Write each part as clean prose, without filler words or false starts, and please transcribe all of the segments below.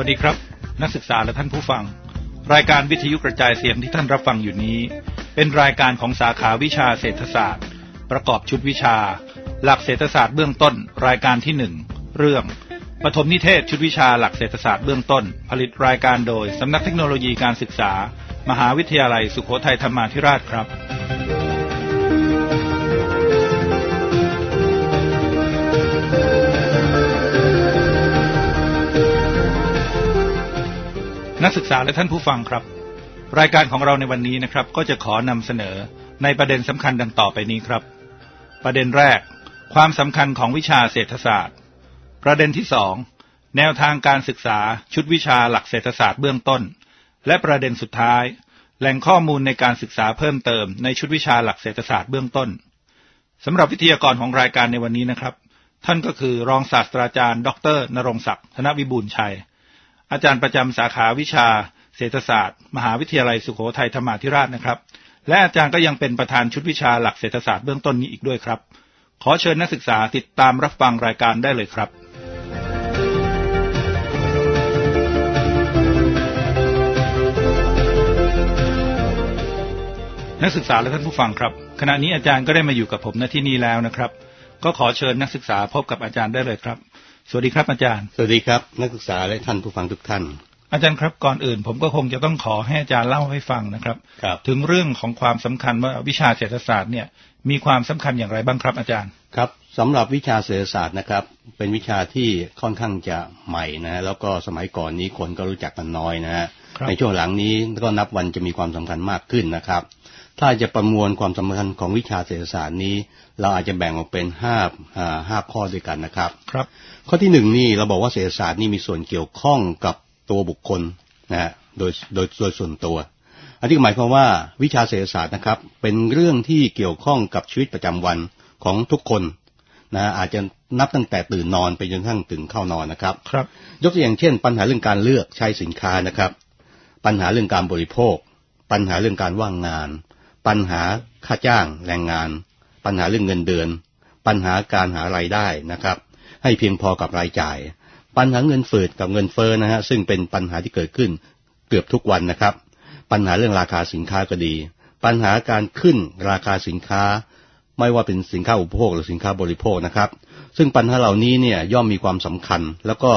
วัสดีครับนักศึกษาและท่านผู้ฟังรายการวิทยุกระจายเสียงที่ท่านรับฟังอยู่นี้เป็นรายการของสาขาวิชาเศรษฐศาสตร์ประกอบชุดวิชาหลักเศรษฐศาสตร์เบื้องต้นรายการที่1เรื่องปฐมนิเทศชุดวิชาหลักเศรษฐศาสตร์เบื้องต้นผลิตรายการโดยสำนักเทคโนโลยีการศึกษามหาวิทยาลัยสุโขทัยธรรมาธิราชครับนักศึกษาและท่านผู้ฟังครับรายการของเราในวันนี้นะครับก็จะขอนำเสนอในประเด็นสำคัญดังต่อไปนี้ครับประเด็นแรกความสำคัญของวิชาเศรษฐศาสตร์ประเด็นที่2แนวทางการศึกษาชุดวิชาหลักเศรษฐศาสตร์เบื้องต้นและประเด็นสุดท้ายแหล่งข้อมูลในการศึกษาเพิ่มเติมในชุดวิชาหลักเศรษฐศาสตร์เบื้องต้นสำหรับวิทยากรของรายการในวันนี้นะครับท่านก็คือรองศาสตราจารย์ดร.ณรงค์ศักดิ์ธนวิบูลย์ชัยอาจารย์ประจำสาขาวิชาเศรษฐศาสตร์มหาวิทยาลัยสุโขทัยธรรมาธิราชนะครับและอาจารย์ก็ยังเป็นประธานชุดวิชาหลักเศรษฐศาสตร์เบื้องต้นนี้อีกด้วยครับขอเชิญนักศึกษาติดตามรับฟังรายการได้เลยครับนักศึกษาและท่านผู้ฟังครับขณะนี้อาจารย์ก็ได้มาอยู่กับผมณที่นี่แล้วนะครับก็ขอเชิญนักศึกษาพบกับอาจารย์ได้เลยครับสวัสดีครับอาจารย์สวัสดีครับนักศึกษาและท่านผู้ฟังทุกท่านอาจารย์ครับก่อนอื่นผมก็คงจะต้องขอให้อาจารย์เล่าให้ฟังนะครับถึงเรื่องของความสำคัญว่าวิชาเศรษฐศาสตร์เนี่ยมีความสำคัญอย่างไรบ้างครับอาจารย์ครับสำหรับวิชาเศรษฐศาสตร์นะครับเป็นวิชาที่ค่อนข้างจะใหม่นะแล้วก็สมัยก่อนนี้คนก็รู้จักกันน้อยนะฮะในช่วงหลังนี้ก็นับวันจะมีความสำคัญมากขึ้นนะครับถ้าจะประมวลความสำคัญของวิชาเศรษฐศาสตร์นี้เราอาจจะแบ่งออกเป็นห้าข้อด้วยกันนะครับข้อที่1นี่เราบอกว่าเศรษฐศาสตร์นี่มีส่วนเกี่ยวข้องกับตัวบุคคลนะฮะโดยส่วนตัวอันนี้หมายความว่าวิชาเศรษฐศาสตร์นะครับเป็นเรื่องที่เกี่ยวข้องกับชีวิตประจำวันของทุกคนนะอาจจะนับตั้งแต่ตื่นนอนไปจนทั้งถึงเข้านอนนะครับยกตัวอย่างเช่นปัญหาเรื่องการเลือกใช้สินค้านะครับปัญหาเรื่องการบริโภคปัญหาเรื่องการว่างงานปัญหาค่าจ้างแรงงานปัญหาเรื่องเงินเดือนปัญหาการหารายได้นะครับให้เพียงพอกับรายจ่ายปัญหาเงินฝืดกับเงินเฟ้อนะฮะซึ่งเป็นปัญหาที่เกิดขึ้นเกือบทุกวันนะครับปัญหาเรื่องราคาสินค้าก็ดีปัญหาการขึ้นราคาสินค้าไม่ว่าเป็นสินค้าอุปโภคหรือสินค้าบริโภคนะครับซึ่งปัญหาเหล่านี้เนี่ยย่อมมีความสำคัญแล้วก็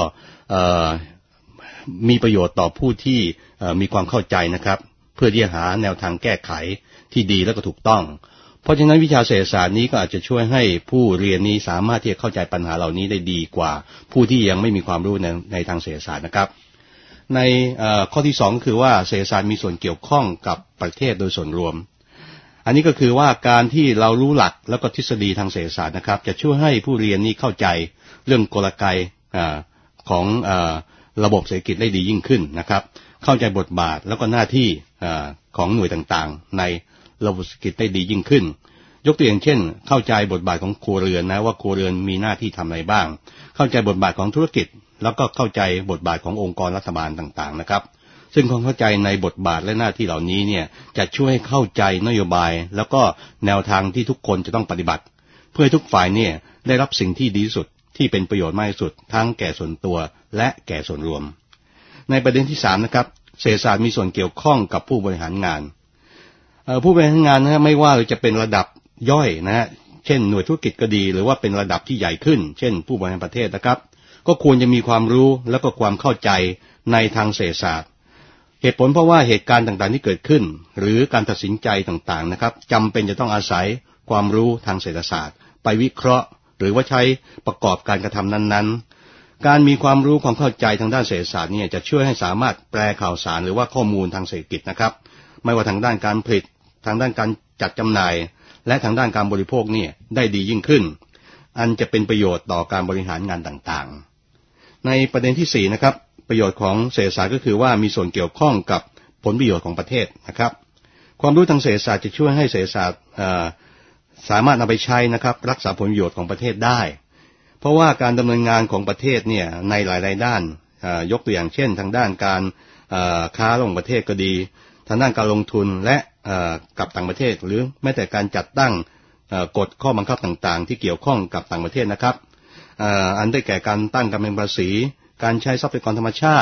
มีประโยชน์ต่อผู้ที่มีความเข้าใจนะครับเพื่อที่จะหาแนวทางแก้ไขที่ดีและก็ถูกต้องเพราะฉะนั้นวิชาเศรษฐศาสตร์นี้ก็อาจจะช่วยให้ผู้เรียนนี้สามารถที่จะเข้าใจปัญหาเหล่านี้ได้ดีกว่าผู้ที่ยังไม่มีความรู้ในทางเศรษฐศาสตร์นะครับในข้อที่2คือว่าเศรษฐศาสตร์มีส่วนเกี่ยวข้องกับประเทศโดยส่วนรวมอันนี้ก็คือว่าการที่เรารู้หลักแล้วก็ทฤษฎีทางเศรษฐศาสตร์นะครับจะช่วยให้ผู้เรียนนี้เข้าใจเรื่องกลไกของระบบเศรษฐกิจได้ดียิ่งขึ้นนะครับเข้าใจบทบาทแล้วก็หน้าที่ของหน่วยต่างๆในระบบเศรษฐกิจได้ดียิ่งขึ้นยกตัวอย่างเช่นเข้าใจบทบาทของครัวเรือนนะว่าครัวเรือนมีหน้าที่ทำอะไรบ้างเข้าใจบทบาทของธุรกิจแล้วก็เข้าใจบทบาทขององค์กรรัฐบาลต่างๆนะครับซึ่งความเข้าใจในบทบาทและหน้าที่เหล่านี้เนี่ยจะช่วยให้เข้าใจนโยบายแล้วก็แนวทางที่ทุกคนจะต้องปฏิบัติเพื่อให้ทุกฝ่ายเนี่ยได้รับสิ่งที่ดีที่สุดที่เป็นประโยชน์มากที่สุดทั้งแก่ส่วนตัวและแก่ส่วนรวมในประเด็นที่3นะครับเศรษฐศาสตร์มีส่วนเกี่ยวข้องกับผู้บริหารงานผู้บริหารงานนะไม่ว่าจะเป็นระดับย่อยนะฮะเช่นหน่วยธุรกิจก็ดีหรือว่าเป็นระดับที่ใหญ่ขึ้นเช่นผู้บริหารประเทศนะครับก็ควรจะมีความรู้และก็ความเข้าใจในทางเศรษฐศาสตร์เหตุผลเพราะว่าเหตุการณ์ต่างๆที่เกิดขึ้นหรือการตัดสินใจต่างๆนะครับจำเป็นจะต้องอาศัยความรู้ทางเศรษฐศาสตร์ไปวิเคราะห์หรือว่าใช้ประกอบการกระทำนั้นๆการมีความรู้ความเข้าใจทางด้านเศรษฐศาสตร์เนี่ยจะช่วยให้สามารถแปลข่าวสารหรือว่าข้อมูลทางเศรษฐกิจนะครับไม่ว่าทางด้านการผลิตทางด้านการจัดจำหน่ายและทางด้านการบริโภคเนี่ยได้ดียิ่งขึ้นอันจะเป็นประโยชน์ต่อการบริหารงานต่างๆในประเด็นที่4นะครับประโยชน์ของเศรษฐศาสตร์ก็คือว่ามีส่วนเกี่ยวข้องกับผลประโยชน์ของประเทศนะครับความรู้ทางเศรษฐศาสตร์จะช่วยให้เศรษฐศาสตร์สามารถนำไปใช้นะครับรักษาผลประโยชน์ของประเทศได้เพราะว่าการดำเนินงานของประเทศเนี่ยในหลายๆด้านยกตัวอย่างเช่นทางด้านการค้าระหว่างประเทศก็ดีทางด้านการลงทุนและกับต่างประเทศหรือแม้แต่การจัดตั้งกฎข้อบังคับต่างๆที่เกี่ยวข้องกับต่างประเทศนะครับอันได้แก่การตั้งกำแพงภาษีการใช้ทรัพยากรธรรมชาติ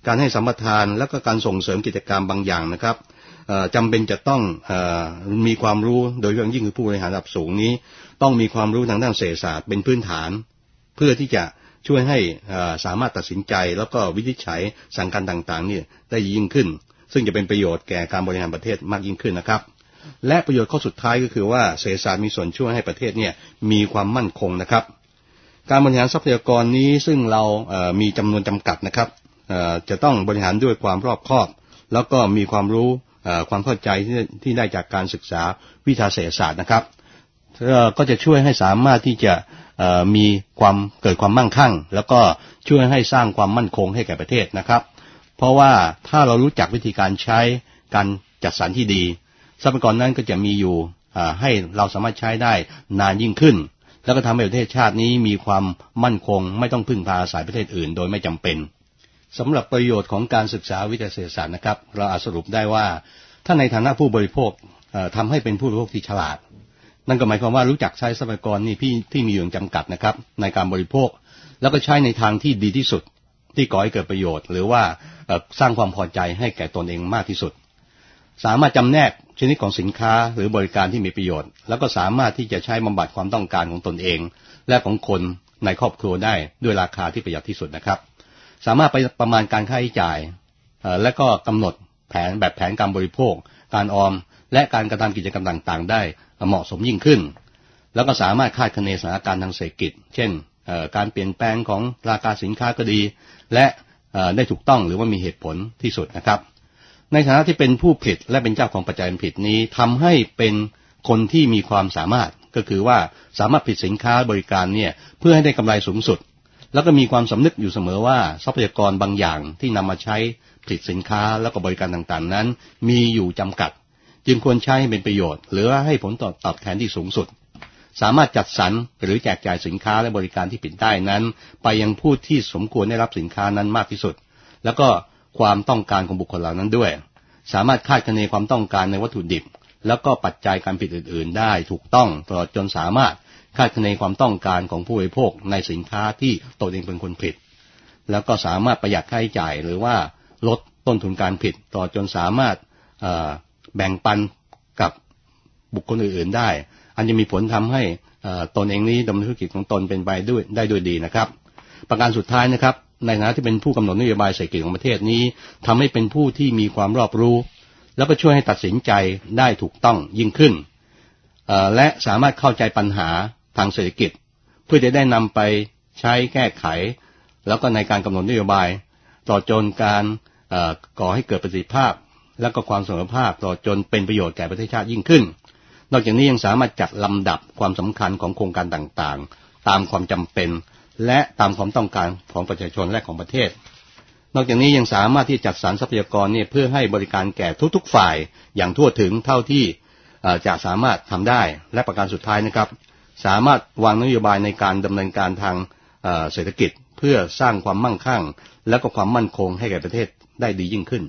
การให้สัมปทานและก็การส่งเสริมกิจกรรมบางอย่างนะครับจำเป็นจะต้องมีความรู้โดยเฉพาะยิ่งคือผู้บริหารระดับสูงนี้ต้องมีความรู้ทางด้านเศรษฐศาสตร์เป็นพื้นฐานเพื่อที่จะช่วยให้สามารถตัดสินใจแล้วก็วินิจฉัยสั่งการต่างๆนี่ได้ยิ่งขึ้นซึ่งจะเป็นประโยชน์แก่การบริหารประเทศมากยิ่งขึ้นนะครับและประโยชน์ข้อสุดท้ายก็คือว่าเศรษฐศาสตร์มีส่วนช่วยให้ประเทศเนี่ยมีความมั่นคงนะครับการบริหารทรัพยากรนี้ซึ่งเรามีจำนวนจำกัดนะครับจะต้องบริหารด้วยความรอบคอบแล้วก็มีความรู้ความเข้าใจที่ได้จากการศึกษาวิชาเศรษฐศาสตร์นะครับก็จะช่วยให้สามารถที่จะมีความเกิดความมั่งคั่งแล้วก็ช่วยให้สร้างความมั่นคงให้แก่ประเทศนะครับเพราะว่าถ้าเรารู้จักวิธีการใช้การจัดสรรที่ดีทรัพยากรนั้นก็จะมีอยู่ให้เราสามารถใช้ได้นานยิ่งขึ้นแล้วก็ทำให้ประเทศชาตินี้มีความมั่นคงไม่ต้องพึ่งพาอาศัยประเทศอื่นโดยไม่จำเป็นสำหรับประโยชน์ของการศึกษาวิทยาเศรษฐศาสตร์นะครับเราอาจสรุปได้ว่าถ้าในฐานะผู้บริโภคทำให้เป็นผู้บริโภคที่ฉลาดนั่นก็หมายความว่ารู้จักใช้ทรัพยากรนี่ที่มีอยู่จำกัดนะครับในการบริโภคแล้วก็ใช้ในทางที่ดีที่สุดที่ก่อให้เกิดประโยชน์หรือว่าสร้างความพอใจให้แก่ตนเองมากที่สุดสามารถจำแนกชนิดของสินค้าหรือบริการที่มีประโยชน์แล้วก็สามารถที่จะใช้บำบัดความต้องการของตนเองและของคนในครอบครัวได้ด้วยราคาที่ประหยัดที่สุดนะครับสามารถไปประมาณการค่าใช้จ่ายและก็กำหนดแผนการบริโภคการออมและการกระทำกิจกรรมต่างๆได้เหมาะสมยิ่งขึ้นแล้วก็สามารถคาดคะเนสถานการณ์ทางเศรษฐกิจเช่นการเปลี่ยนแปลงของราคาสินค้าก็ดีและได้ถูกต้องหรือว่ามีเหตุผลที่สุดนะครับในฐานะที่เป็นผู้ผลิตและเป็นเจ้าของปัจจัยการผลิตนี้ทำให้เป็นคนที่มีความสามารถก็คือว่าสามารถผลิตสินค้าบริการเนี่ยเพื่อให้ได้กำไรสูงสุดแล้วก็มีความสำนึกอยู่เสมอว่าทรัพยากรบางอย่างที่นำมาใช้ผลิตสินค้าแล้วก็บริการต่างๆนั้นมีอยู่จำกัดจึงควรใช้ให้เป็นประโยชน์หรือให้ผลตอบแทนที่สูงสุดสามารถจัดสรรหรือแจกจ่ายสินค้าและบริการที่ผลิตได้นั้นไปยังผู้ที่สมควรได้รับสินค้านั้นมากที่สุดแล้วก็ความต้องการของบุคคลเหล่านั้นด้วยสามารถคาดคะเนความต้องการในวัตถุดิบแล้วก็ปัจจัยการผลิตอื่นๆได้ถูกต้องตลอดจนสามารถคาดคะเนความต้องการของผู้บริโภคในสินค้าที่ตนเองเป็นคนผลิตแล้วก็สามารถประหยัดค่าใช้จ่ายหรือว่าลดต้นทุนการผลิตตลอดจนสามารถแบ่งปันกับบุคคลอื่นๆได้อันจะมีผลทำให้ตนเองนี้ดำเนินธุรกิจของตนเป็นไปได้ด้วยดีนะครับประการสุดท้ายนะครับในฐานะที่เป็นผู้กำหนดนโยบายเศรษฐกิจของประเทศนี้ทำให้เป็นผู้ที่มีความรอบรู้แล้วก็ช่วยให้ตัดสินใจได้ถูกต้องยิ่งขึ้นและสามารถเข้าใจปัญหาทางเศรษฐกิจเพื่อจะได้นำไปใช้แก้ไขแล้วก็ในการกำหนดนโยบายต่อจนการก่อให้เกิดประสิทธิภาพและก็ความเสมอภาคต่อจนเป็นประโยชน์แก่ประเทศชาติยิ่งขึ้นนอกจากนี้ยังสามารถจัดลำดับความสำคัญของโครงการต่างๆตามความจำเป็นและตามความต้องการของประชาชนและของประเทศนอกจากนี้ยังสามารถที่จัดสรรทรัพยากรเนี่ยเพื่อให้บริการแก่ทุกๆฝ่ายอย่างทั่วถึงเท่าที่จะสามารถทำได้และประการสุดท้ายนะครับสามารถวางนโยบายในการดำเนินการทางเศรษฐกิจเพื่อสร้างความมั่งคั่งและก็ความมั่นคงให้แก่ประเทศได้ดียิ่งขึ้น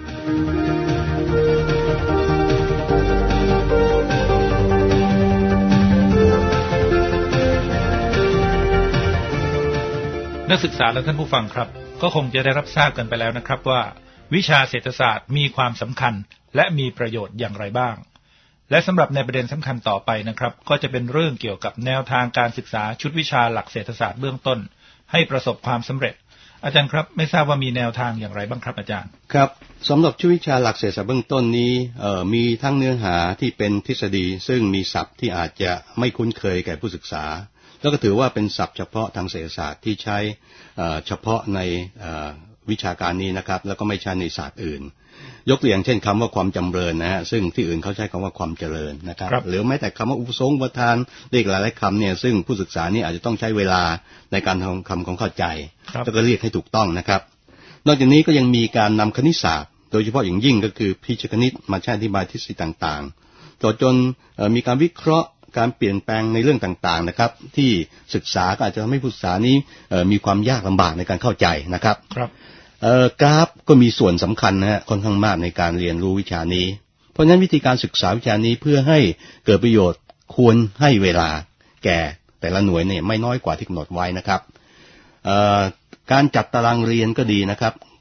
นักศึกษาและท่านผู้ฟังครับก็คงจะได้รับทราบกันไปแล้วนะครับว่าวิชาเศรษฐศาสตร์มีความสำคัญและมีประโยชน์อย่างไรบ้างและสำหรับในประเด็นสำคัญต่อไปนะครับก็จะเป็นเรื่องเกี่ยวกับแนวทางการศึกษาชุดวิชาหลักเศรษฐศาสตร์เบื้องต้นให้ประสบความสำเร็จอาจารย์ครับไม่ทราบว่ามีแนวทางอย่างไรบ้างครับอาจารย์ครับสำหรับชุดวิชาหลักเศรษฐศาสตร์เบื้องต้นนี้มีทั้งเนื้อหาที่เป็นทฤษฎีซึ่งมีศัพท์ที่อาจจะไม่คุ้นเคยแก่ผู้ศึกษาแล้วก็ถือว่าเป็นศัพท์เฉพาะทางเศรษฐศาสตร์ที่ใช้เฉพาะในวิชาการนี้นะครับแล้วก็ไม่ใช่ในศาสตร์อื่นยกตัวอย่างเช่นคำว่าความจำเริญนะฮะซึ่งที่อื่นเขาใช้คำว่าความเจริญนะครับหรือแม้แต่คำว่าอุปสงค์อุปทานเรียกหลายๆคำเนี่ยซึ่งผู้ศึกษานี่อาจจะต้องใช้เวลาในการทำคำของเข้าใจแล้วก็เรียกให้ถูกต้องนะครับนอกจากนี้ก็ยังมีการนำคณิตศาสตร์โดยเฉพาะอย่างยิ่งก็คือพิชคณิตมาใช้อธิบายทฤษฎีต่างๆจนมีการวิเคราะห์การเปลี่ยนแปลงในเรื่องต่างๆนะครับที่ศึกษาก็อาจจะทำให้ผู้ศึกษานี้มีความยากลำบากในการเข้าใจนะครับกราฟก็มีส่วนสำคัญนะฮะค่อนข้างมากในการเรียนรู้วิชานี้เพราะฉะนั้นวิธีการศึกษาวิชานี้เพื่อให้เกิดประโยชน์ควรให้เวลาแก่แต่ละหน่วยเนี่ยไม่น้อยกว่าที่กำหนดไว้นะครับการจัดตารางเรียนก็ดีนะครับ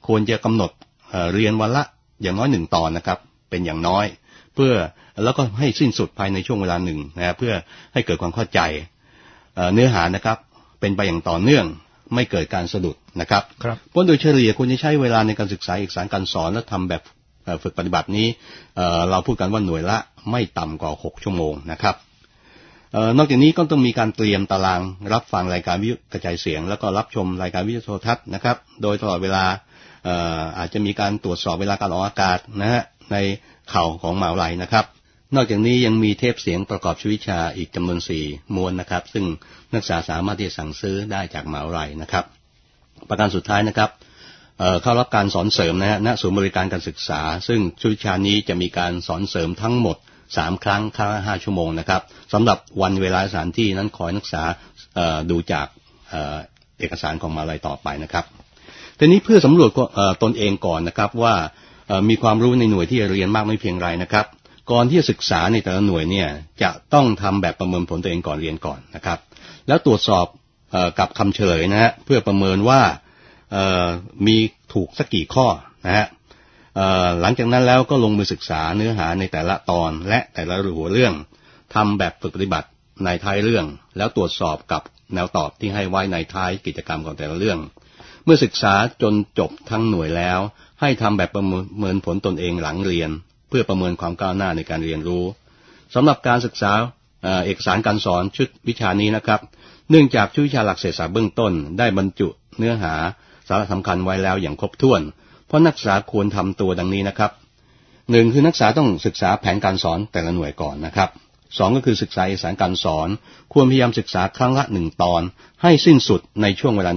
ควรจะกำหนดเรียนวันละอย่างน้อย1 ตอนนะครับเป็นอย่างน้อยเพื่อแล้วก็ให้สิ้นสุดภายในช่วงเวลาหนึ่งนะเพื่อให้เกิดความเข้าใจเนื้อหานะครับเป็นไปอย่างต่อเนื่องไม่เกิดการสะดุดนะครับเพราะโดยเฉลี่ยควรจะใช้เวลาในการศึกษาเอกสารการสอนและทำแบบฝึกปฏิบัตินี้เราพูดกันว่าหน่วยละไม่ต่ำกว่า6 ชั่วโมงนะครับนอกจากนี้ก็ต้องมีการเตรียมตารางรับฟังรายการวิทยุกระจายเสียงแล้วก็รับชมรายการวิทยุโทรทัศน์นะครับโดยตลอดเวลาอาจจะมีการตรวจสอบเวลาการออกอากาศนะฮะในข่าวของมหาวิทยาลัยนะครับนอกจากนี้ยังมีเทปเสียงประกอบชีวิตวิชาอีกจำนวน4 ม้วนนะครับซึ่งนักศึกษาสามารถที่จะสั่งซื้อได้จากมหาวิทยาลัยนะครับประการสุดท้ายนะครับเข้ารับการสอนเสริมนะฮะณศูนย์บริการการศึกษาซึ่งชุดวิชานี้จะมีการสอนเสริมทั้งหมด3 ครั้งครั้งละ5 ชั่วโมงนะครับสำหรับวันเวลาสถานที่นั้นขอนักศึกษาดูจากเอกสารของมหาวิทยาลัยต่อไปนะครับทีนี้เพื่อสำรวจตนเองก่อนนะครับว่ามีความรู้ในหน่วยที่เรียนมากน้อยเพียงไรนะครับก่อนที่จะศึกษาในแต่ละหน่วยเนี่ยจะต้องทำแบบประเมินผลตัวเองก่อนเรียนก่อนนะครับแล้วตรวจสอบกับคำเฉลยนะฮะเพื่อประเมินว่ามีถูกสักกี่ข้อนะฮะหลังจากนั้นแล้วก็ลงมือศึกษาเนื้อหาในแต่ละตอนและแต่ละหัวเรื่องทำแบบฝึกปฏิบัติในท้ายเรื่องแล้วตรวจสอบกับแนวตอบที่ให้ไว้ในท้ายกิจกรรมของแต่ละเรื่องเมื่อศึกษาจนจบทั้งหน่วยแล้วให้ทำแบบประเมินผลตนเองหลังเรียนเพื่อประเมินความก้าวหน้าในการเรียนรู้สำหรับการศึกษาเอกสารการสอนชุดวิชานี้นะครับเนื่องจากชุดวิชาหลักเศรษฐศาสตร์เบื้องต้นได้บรรจุเนื้อหาสาระสำคัญไว้แล้วอย่างครบถ้วนเพราะนักศึกษาควรทำตัวดังนี้นะครับ1คือนักศึกษาต้องศึกษาแผนการสอนแต่ละหน่วยก่อนนะครับ2ก็คือศึกษาเอกสารการสอนควรพยายามศึกษาครั้งละ1 ตอนให้สิ้นสุดในช่วงเวลา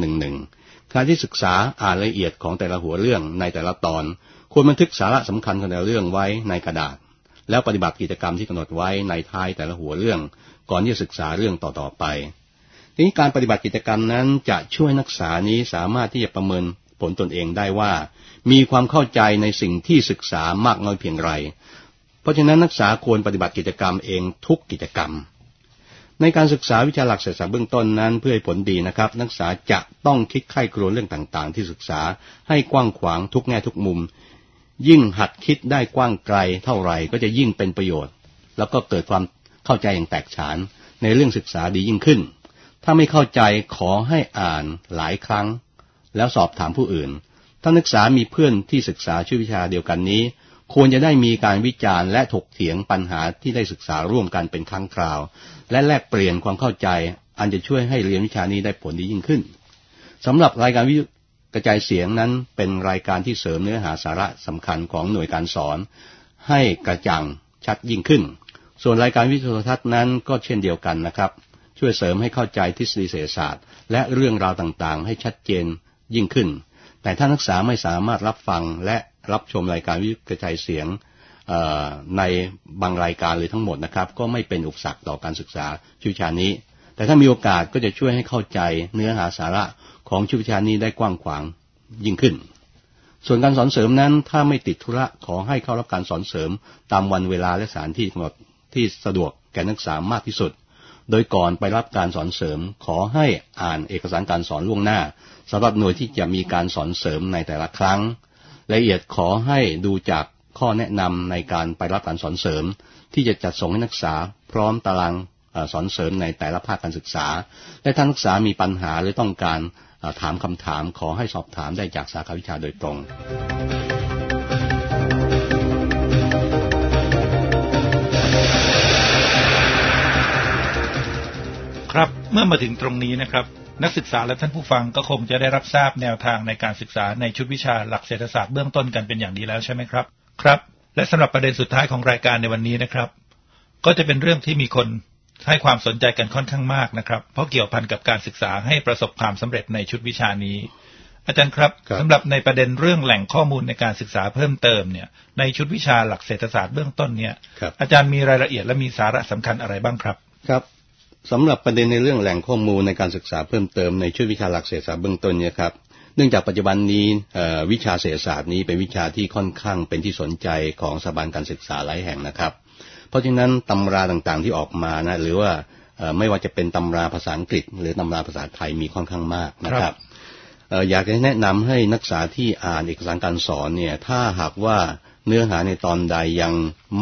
1 ขณะที่ศึกษาอ่านรายละเอียดของแต่ละหัวเรื่องในแต่ละตอนควรบันทึกสาระสำคัญของแต่ละเรื่องไว้ในกระดาษแล้วปฏิบัติกิจกรรมที่กำหนดไว้ในท้ายแต่ละหัวเรื่องก่อนที่จะศึกษาเรื่องต่อๆไปทีนี้การปฏิบัติกิจกรรมนั้นจะช่วยนักศึกษานี้สามารถที่จะประเมินผลตนเองได้ว่ามีความเข้าใจในสิ่งที่ศึกษามากน้อยเพียงไรเพราะฉะนั้นนักศึกษาควรปฏิบัติกิจกรรมเองทุกกิจกรรมในการศึกษาวิชาหลักเศรษฐศาสตร์เบื้องต้นนั้นเพื่อให้ผลดีนะครับนักศึกษาจะต้องคิดใคร่ครวญเรื่องต่างๆที่ศึกษาให้กว้างขวางทุกแง่ทุกมุมยิ่งหัดคิดได้กว้างไกลเท่าไหร่ก็จะยิ่งเป็นประโยชน์แล้วก็เกิดความเข้าใจอย่างแตกฉานในเรื่องศึกษาดียิ่งขึ้นถ้าไม่เข้าใจขอให้อ่านหลายครั้งแล้วสอบถามผู้อื่นถ้านักศึกษามีเพื่อนที่ศึกษาชื่อวิชาเดียวกันนี้ควรจะได้มีการวิจารณ์และถกเถียงปัญหาที่ได้ศึกษาร่วมกันเป็นครั้งคราวและแลกเปลี่ยนความเข้าใจอันจะช่วยให้เรียนวิชานี้ได้ผลดียิ่งขึ้นสำหรับรายการวิทยุกระจายเสียงนั้นเป็นรายการที่เสริมเนื้อหาสาระสำคัญของหน่วยการสอนให้กระจ่างชัดยิ่งขึ้นส่วนรายการวิทยุโทรทัศน์นั้นก็เช่นเดียวกันนะครับช่วยเสริมให้เข้าใจทฤษฎีเศรษฐศาสตร์และเรื่องราวต่างๆให้ชัดเจนยิ่งขึ้นแต่ถ้านักศึกษาไม่สามารถรับฟังและรับชมรายการวิทยุกระจายเสียงในบางรายการหรือทั้งหมดนะครับก็ไม่เป็นอุปสรรคต่อการศึกษาวิชานี้แต่ถ้ามีโอกาสก็จะช่วยให้เข้าใจเนื้อหาสาระของวิชานี้ได้กว้างขวางยิ่งขึ้นส่วนการสอนเสริมนั้นถ้าไม่ติดธุระขอให้เข้ารับการสอนเสริมตามวันเวลาและสถานที่กำหนดที่สะดวกแก่นักศึกษามากที่สุดโดยก่อนไปรับการสอนเสริมขอให้อ่านเอกสารการสอนล่วงหน้าสำหรับหน่วยที่จะมีการสอนเสริมในแต่ละครั้งรายละเอียดขอให้ดูจากข้อแนะนำในการไปรับการสอนเสริมที่จะจัดส่งให้นักศึกษาพร้อมตารางสอนเสริมในแต่ละภาคการศึกษาและถ้านักศึกษามีปัญหาหรือต้องการถามคำถามขอให้สอบถามได้จากสาขาวิชาโดยตรงครับเมื่อมาถึงตรงนี้นะครับนักศึกษาและท่านผู้ฟังก็คงจะได้รับทราบแนวทางในการศึกษาในชุดวิชาหลักเศรษฐศาสตร์เบื้องต้นกันเป็นอย่างดีแล้วใช่ไหมครับครับและสำหรับประเด็นสุดท้ายของรายการในวันนี้นะครับก็จะเป็นเรื่องที่มีคนให้ความสนใจกันค่อนข้างมากนะครับเพราะเกี่ยวพันกับการศึกษาให้ประสบความสำเร็จในชุดวิชานี้อาจารย์ครับสำหรับในประเด็นเรื่องแหล่งข้อมูลในการศึกษาเพิ่มเติมเนี่ยในชุดวิชาหลักเศรษฐศาสตร์เบื้องต้นเนี่ยอาจารย์มีรายละเอียดและมีสาระสำคัญอะไรบ้างครับครับสำหรับประเด็นในเรื่องแหล่งข้อมูลในการศึกษาเพิ่มเติมในชุดวิชาหลักเศรษฐศาสตร์เบื้องต้นเนี่ยครับเนื่องจากปัจจุบันนี้วิชาเศรษฐศาสตร์นี้เป็นวิชาที่ค่อนข้างเป็นที่สนใจของสถาบันการศึกษาหลายแห่งนะครับเพราะฉะนั้นตำราต่างๆที่ออกมานะหรือว่าไม่ว่าจะเป็นตำราภาษาอังกฤษหรือตำราภาษาไทยมีค่อนข้างมากนะครับอยากจะแนะนำให้นักศึกษาที่อ่านเอกสารการสอนเนี่ยถ้าหากว่าเนื้อหาในตอนใดยัง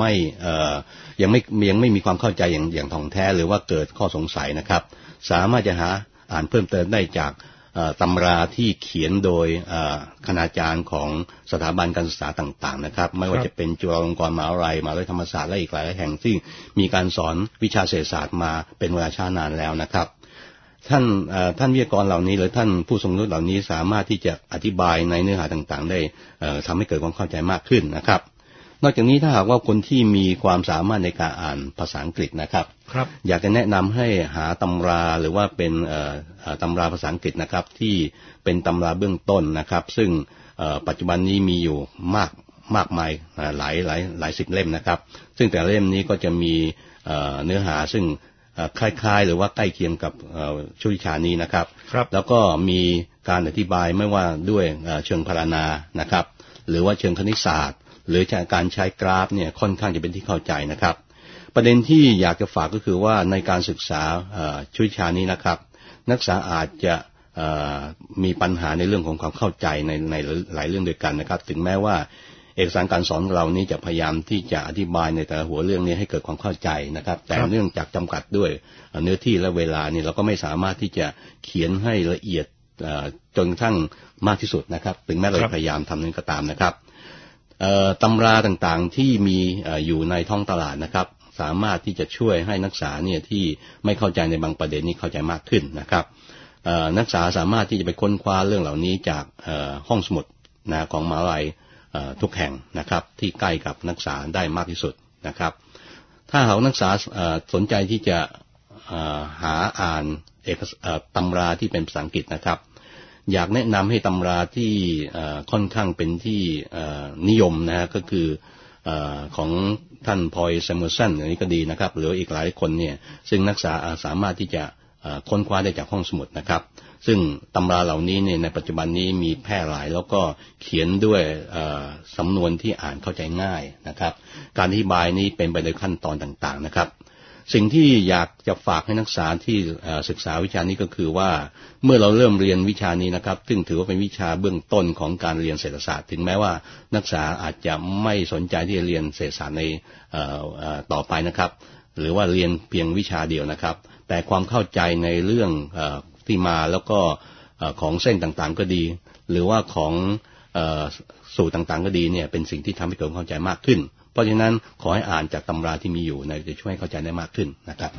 ไม่มีความเข้าใจอย่างถ่องแท้หรือว่าเกิดข้อสงสัยนะครับสามารถจะหาอ่านเพิ่มเติมได้จากตำราที่เขียนโดยคณาจารย์ของสถาบันการศึกษาต่างๆนะครับไม่ว่าจะเป็นจุฬาลงกรณ์มหาวิทยาลัยมหาวิทยาลัยธรรมศาสตร์และอีกหลายแห่งที่มีการสอนวิชาเศรษฐศาสตร์มาเป็นเวลาช้านานแล้วนะครับท่านวิทยากรเหล่านี้หรือท่านผู้ทรงรู้เหล่านี้สามารถที่จะอธิบายในเนื้อหาต่างๆได้ทำให้เกิดความเข้าใจมากขึ้นนะครับนอกจากนี้ถ้าหากว่าคนที่มีความสามารถในการอ่านภาษาอังกฤษนะครับอยากจะแนะนำให้หาตำราหรือว่าเป็นตำราภาษาอังกฤษนะครับที่เป็นตำราเบื้องต้นนะครับซึ่งปัจจุบันนี้มีอยู่มากมายหลายสิบเล่มนะครับซึ่งแต่ละเล่มนี้ก็จะมีเนื้อหาซึ่งคล้ายๆหรือว่าใกล้เคียงกับชุดวิชานี้นะครับแล้วก็มีการอธิบายไม่ว่าด้วยเชิงพรรณนานะครับหรือว่าเชิงคณิตศาสตร์หรือการใช้กราฟเนี่ยค่อนข้างจะเป็นที่เข้าใจนะครับประเด็นที่อยากจะฝากก็คือว่าในการศึกษาชุดวิชานี้นะครับนักศึกษาอาจจะมีปัญหาในเรื่องของความเข้าใจในหลายเรื่องด้วยกันนะครับถึงแม้ว่าเอกสารการสอนเรานี้จะพยายามที่จะอธิบายในแต่ละหัวเรื่องนี้ให้เกิดความเข้าใจนะครับแต่เนื่องจากจำกัดด้วยเนื้อที่และเวลานี่เราก็ไม่สามารถที่จะเขียนให้ละเอียดจนกระทั่งมากที่สุดนะครับถึงแม้เราพยายามทำนั้นก็ตามนะครับตำราต่างๆที่มีอยู่ในท้องตลาดนะครับสามารถที่จะช่วยให้นักศึกษาเนี่ยที่ไม่เข้าใจในบางประเด็นนี้เข้าใจมากขึ้นนะครับนักศึกษาสามารถที่จะไปค้นคว้าเรื่องเหล่านี้จากห้องสมุดของมหาวิทยาลัยทุกแห่งนะครับที่ใกล้กับนักศึกษาได้มากที่สุดนะครับถ้าหากนักศึกษาสนใจที่จะหาอ่านตำราที่เป็นภาษาอังกฤษนะครับอยากแนะนำให้ตำราที่ค่อนข้างเป็นที่นิยมนะฮะก็คือของท่านพอยแซมมูสันอันนี้ก็ดีนะครับหรืออีกหลายคนเนี่ยซึ่งนักศึกษาสามารถที่จะค้นคว้าได้จากห้องสมุดนะครับซึ่งตำราเหล่านี้เนี่ยในปัจจุบันนี้มีแพร่หลายแล้วก็เขียนด้วยสำนวนที่อ่านเข้าใจง่ายนะครับการอธิบายนี้เป็นไปโดยขั้นตอนต่างๆนะครับสิ่งที่อยากจะฝากให้นักศึกษาที่ศึกษาวิชานี้ก็คือว่าเมื่อเราเริ่มเรียนวิชานี้นะครับซึ่งถือว่าเป็นวิชาเบื้องต้นของการเรียนเศรษฐศาสตร์ถึงแม้ว่านักศึกษาอาจจะไม่สนใจที่จะเรียนเศรษฐศาสตร์ในต่อไปนะครับหรือว่าเรียนเพียงวิชาเดียวนะครับแต่ความเข้าใจในเรื่องที่มาแล้วก็ของเส้นต่างๆก็ดีหรือว่าของสูตรต่างๆก็ดีเนี่ยเป็นสิ่งที่ทำให้เกิดความเข้าใจมากขึ้นเพราะฉะนั้นขอให้อ่านจากตำราที่มีอยู่จะช่วยเข้าใจได้มากขึ้นนะครับ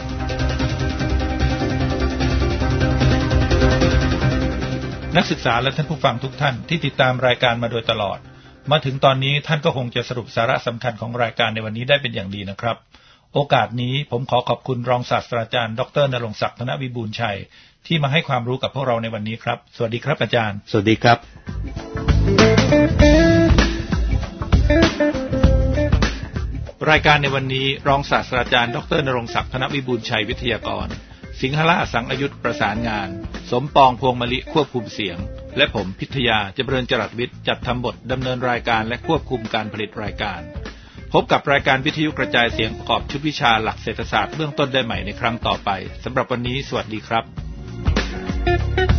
นักศึกษาและท่านผู้ฟังทุกท่านที่ติดตามรายการมาโดยตลอดมาถึงตอนนี้ท่านก็คงจะสรุปสาระสำคัญของรายการในวันนี้ได้เป็นอย่างดีนะครับโอกาสนี้ผมขอขอบคุณรองศาสตราจารย์ดร.ณรงค์ศักดิ์ ธนวิบูลย์ชัยที่มาให้ความรู้กับพวกเราในวันนี้ครับสวัสดีครับอาจารย์สวัสดีครับรายการในวันนี้รองศาสตราจารย์ดร.ณรงค์ศักดิ์ ธนวิบูลย์ชัยวิทยากรสิงหละสังอยุธประสานงานสมปองพวงมะลิควบคุมเสียงและผมพิทยาจำเริญจรัสวิทย์จัดทำบทดำเนินรายการและควบคุมการผลิตรายการพบกับรายการวิทยุกระจายเสียงประกอบชุดวิชาหลักเศรษฐศาสตร์เบื้องต้นได้ใหม่ในครั้งต่อไปสำหรับวันนี้สวัสดีครับ